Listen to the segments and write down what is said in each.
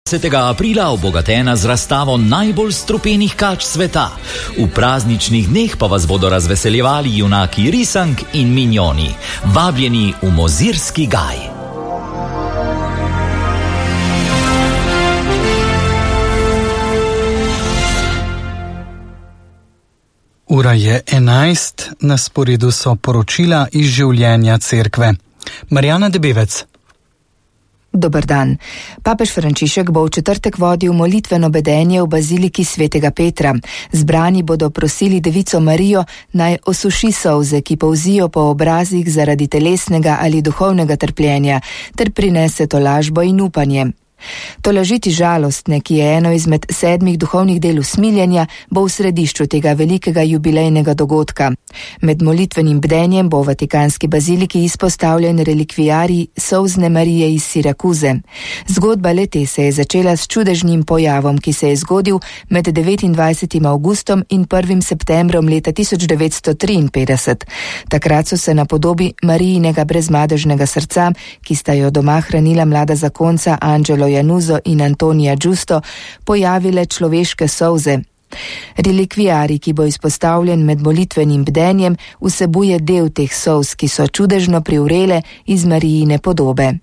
20. aprila obogatena z razstavo najbolj strupenih kač sveta. V prazničnih dneh pa vas bodo razveseljevali junaki risank in minjoni. Vabljeni v Mozirski gaj. Ura je 11, na sporedu so poročila iz življenja cerkve. Marjana Debevec. Dober dan. Papež Frančišek bo v četrtek vodil molitveno bedenje v baziliki svetega Petra. Zbrani bodo prosili Devico Marijo, naj osuši solze, ki polzijo po obrazih zaradi telesnega ali duhovnega trpljenja, ter prinese tolažbo in upanje. Tolažiti žalostne, ki je eno izmed 7 duhovnih del usmiljenja, bo v središču tega velikega jubilejnega dogodka. Med molitvenim bdenjem bo v Vatikanski baziliki izpostavljen relikviarij solzne Marije iz Sirakuze. Zgodba lete se je začela s čudežnim pojavom, ki se je zgodil med 29. avgustom in 1. septembrom leta 1953. Takrat so se na podobi Marijinega brezmadežnega srca, ki sta jo doma hranila mlada zakonca Angelo Januzo in Antonija Giusto, pojavile človeške solze. Relikviarij, ki bo izpostavljen med molitvenim bdenjem, vsebuje del teh solz, ki so čudežno privrele iz Marijine podobe.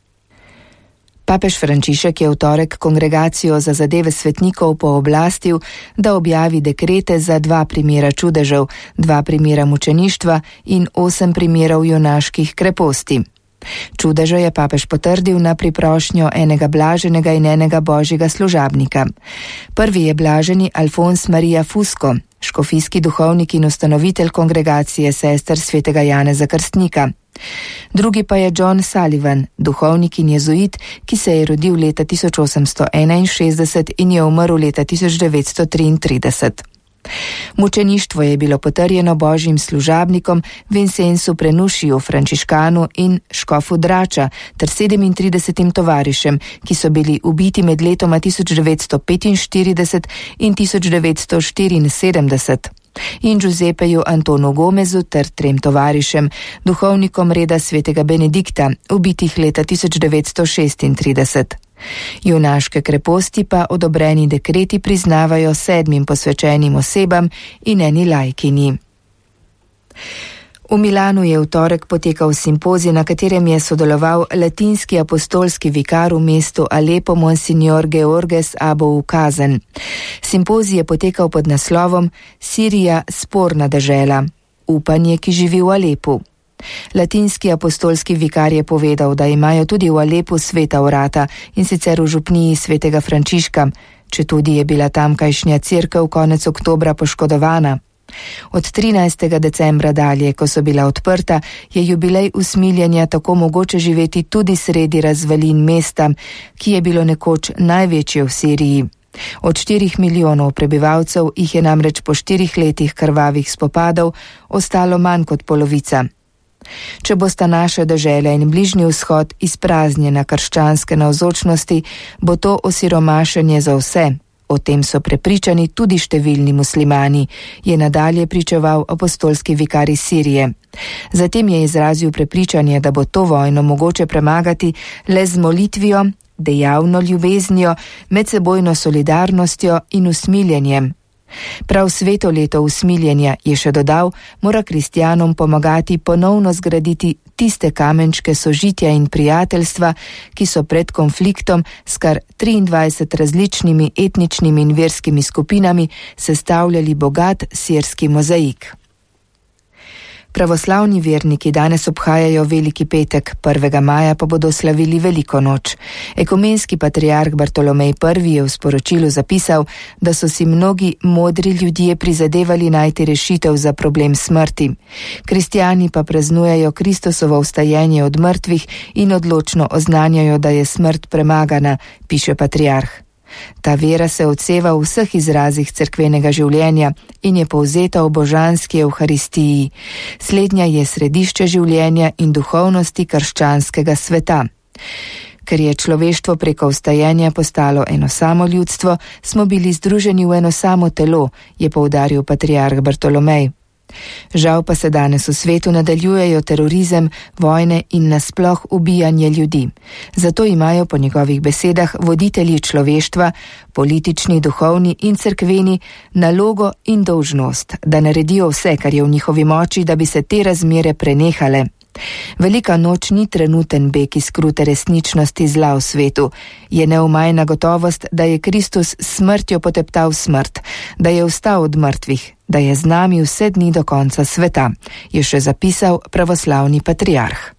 Papež Frančišek je v torek kongregacijo za zadeve svetnikov pooblastil, da objavi dekrete za 2 primera čudežev, 2 primera mučeništva in 8 primerov junaških kreposti. Čudeže je papež potrdil na priprošnjo enega blaženega in enega božjega služabnika. Prvi je blaženi Alfons Maria Fusco, škofijski duhovnik in ustanovitelj kongregacije sester svetega Janeza Krstnika. Drugi pa je John Sullivan, duhovnik in jezuit, ki se je rodil leta 1861 in je umrl leta 1933. Mučeništvo je bilo potrjeno božjim služabnikom Vincenzu Prenušiju, frančiškanu in škofu Drača ter 37 tovarišem, ki so bili ubiti med letoma 1945 in 1974. In Giuseppeju Antonu Gomezu ter 3 tovarišem, duhovnikom reda svetega Benedikta, ubitih leta 1936. Junaške kreposti pa odobreni dekreti priznavajo 7 posvečenim osebam in eni laikini. V Milanu je v torek potekal simpozij, na katerem je sodeloval latinski apostolski vikar v mestu Alepo Monsignor Georges Abou Kazen. Simpozij je potekal pod naslovom Sirija sporna dežela. Upanje, ki živi v Alepu. Latinski apostolski vikar je povedal, da imajo tudi v Alepu sveta vrata, in sicer v župniji svetega Frančiška, četudi je bila tamkajšnja cerkev konec oktobra poškodovana. Od 13. decembra dalje, ko so bila odprta, je jubilej usmiljenja tako mogoče živeti tudi sredi razvalin mesta, ki je bilo nekoč največje v Siriji. Od 4 milijonov prebivalcev jih je namreč po 4 letih krvavih spopadov ostalo manj kot polovica. Če bosta naša dežela in Bližnji vzhod izpraznjena krščanske navzočnosti, bo to osiromašenje za vse. O tem so prepričani tudi številni muslimani, je nadalje pričeval apostolski vikar iz Sirije. Zatem je izrazil prepričanje, da bo to vojno mogoče premagati le z molitvijo, dejavno ljubeznijo, medsebojno solidarnostjo in usmiljenjem. Prav sveto leto usmiljenja, je še dodal, mora kristjanom pomagati ponovno zgraditi tiste kamenčke sožitja in prijateljstva, ki so pred konfliktom s kar 23 različnimi etničnimi in verskimi skupinami sestavljali bogat sirski mozaik. Pravoslavni verniki danes obhajajo Veliki petek, 1. maja pa bodo slavili Veliko noč. Ekumenski patriarh Bartolomej I je v sporočilu zapisal, da so si mnogi modri ljudje prizadevali najti rešitev za problem smrti. Kristjani pa praznujejo Kristusovo vstajenje od mrtvih in odločno oznanjajo, da je smrt premagana, piše patriarh. Ta vera se odseva v vseh izrazih cerkvenega življenja in je povzeta v božanski evharistiji. Slednja je središče življenja in duhovnosti krščanskega sveta. Ker je človeštvo preko vstajenja postalo eno samo ljudstvo, smo bili združeni v eno samo telo, je poudaril patriarh Bartolomej. Žal pa se danes v svetu nadaljujejo terorizem, vojne in nasploh ubijanje ljudi. Zato imajo po njegovih besedah voditelji človeštva, politični, duhovni in cerkveni, nalogo in dolžnost, da naredijo vse, kar je v njihovi moči, da bi se te razmere prenehale. Velika noč ni trenuten beg iz krute resničnosti zla v svetu, je neomajna gotovost, da je Kristus s smrtjo poteptal smrt, da je vstal od mrtvih, da je z nami vse dni do konca sveta, je še zapisal pravoslavni patriarh.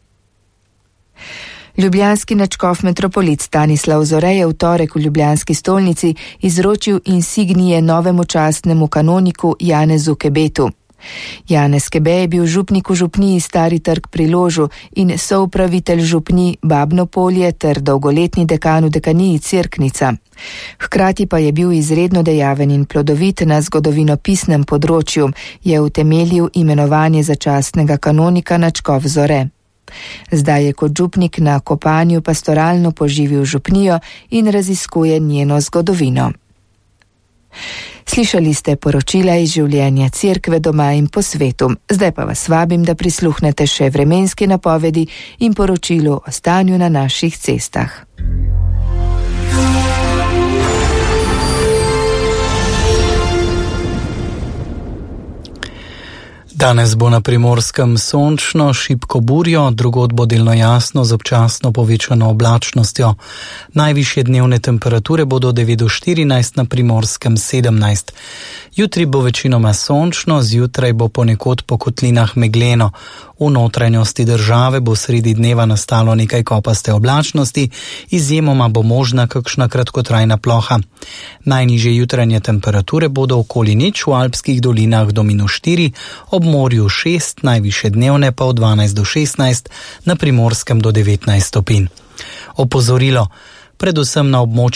Ljubljanski nadškof metropolit Stanislav Zore je v torek v ljubljanski stolnici izročil insignije novemu častnemu kanoniku Janezu Kebetu. Janez Kebe je bil župnik v župniji Stari trg pri Ložu in soupravitelj župnij Babno Polje ter dolgoletni dekan v dekaniji Cerknica. Hkrati pa je bil izredno dejaven in plodovit na zgodovinopisnem področju, je utemeljil imenovanje za častnega kanonika nadškof Zore. Zdaj je kot župnik na kopanju pastoralno poživil župnijo in raziskuje njeno zgodovino. Slišali ste poročila iz življenja Cerkve doma in po svetu. Zdaj pa vas vabim, da prisluhnete še vremenski napovedi in poročilu o stanju na naših cestah. Danes bo na Primorskem sončno, šibko burjo, drugod bo delno jasno z občasno povečano oblačnostjo. Najvišje dnevne temperature bodo 9 do 14, na Primorskem 17. Jutri bo večinoma sončno, zjutraj bo ponekod po kotlinah megleno. V notranjosti države bo sredi dneva nastalo nekaj kopaste oblačnosti, izjemoma bo možna kakšna kratkotrajna ploha. Najnižje jutranje temperature bodo okoli nič, v alpskih dolinah do -4, ob morju 6, najvišje dnevne pa od 12 do 16, na Primorskem do 19 stopinj. Opozorilo, predvsem na območju